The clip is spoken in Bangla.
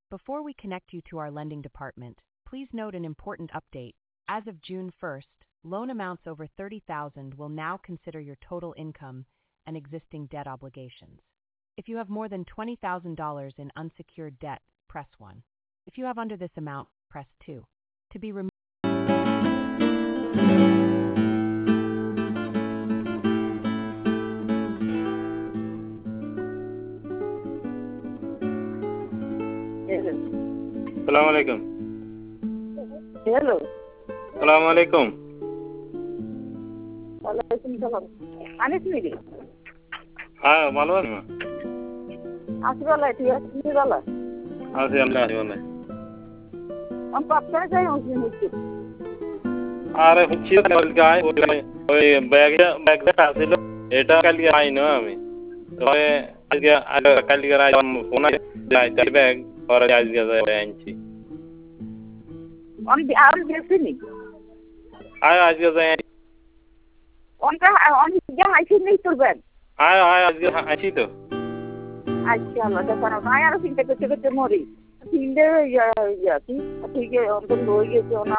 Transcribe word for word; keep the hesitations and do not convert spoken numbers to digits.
Before we connect you to our lending department, please note an important update. As of June first, loan amounts over thirty thousand dollars will now consider your total income and existing debt obligations. If you have more than twenty thousand dollars in unsecured debt, press one. If you have under this amount, press two. To be removed. Assalamu alaikum. Hello. Assalamu alaikum. Walaikum salam. Anis mili. হ্যাঁ ভালো আছি মা। আছি ভালো, ঠিক আছে, তুমি ভালো? আছি আল্লাহ আছি ভালো। আমি পাপটা যাই হচ্ছি হচ্ছি। আরে হচ্ছি গায় ওই ব্যাগ ব্যাগটা আছিল এটা কালকে আই না আমি। তবে আজকে কালকে আই ফোন যাই তাই ব্যাগ পরে আজকে যাই আনছি। আমি আর বেশিনি। আয় আজকে যাই। অনকা অন যা আইছি নেই তোর ব্যাগ। আয় আয় আজকে আইছি তো। আচ্ছা আল্লাহ জানা ভাই আর চিন্তা করতে করতে মরি। তিনটে ইয়া ইয়া কি ঠিক আছে অন্তত হয়ে গেছে না